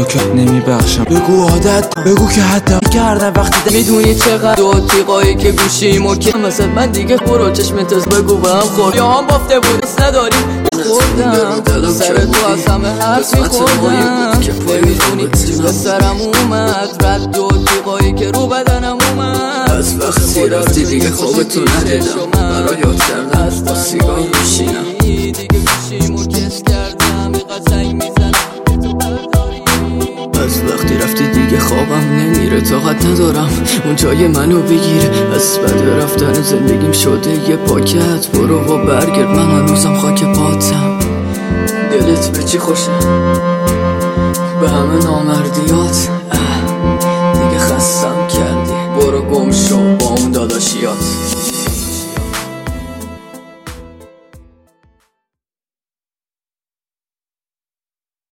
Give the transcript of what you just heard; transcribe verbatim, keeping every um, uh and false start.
تو که نمیبخشم. بگو عادت بگو که حتی کردم وقتی میدونی چقدر دو تیقایی که گوشیمو که مثل من دیگه برو چشمت از بگو به هم خورد یا هم بافته بود است نداریم خوردم سر تو از همه حرف میخوردم نمیدونی به سرم اومد رد دو تیقایی که رو بدنم اومد. از وقتی رفتی دیگه خوابتو ندیدم برای یاد کردم با سیگار میشینم دیگه گوشیمو کس کردم قشنگ میزنم از وقتی رفتی دیگه خوابم نمیره طاقت ندارم اون جای منو بگیر از بد رفتن زندگیم شده یه پاکت برو و برگرد من هنوزم خاک پاتم دلت به چی خوشه به همه نامردیات دیگه خستم کردی برو گم شو با اون داداشیات.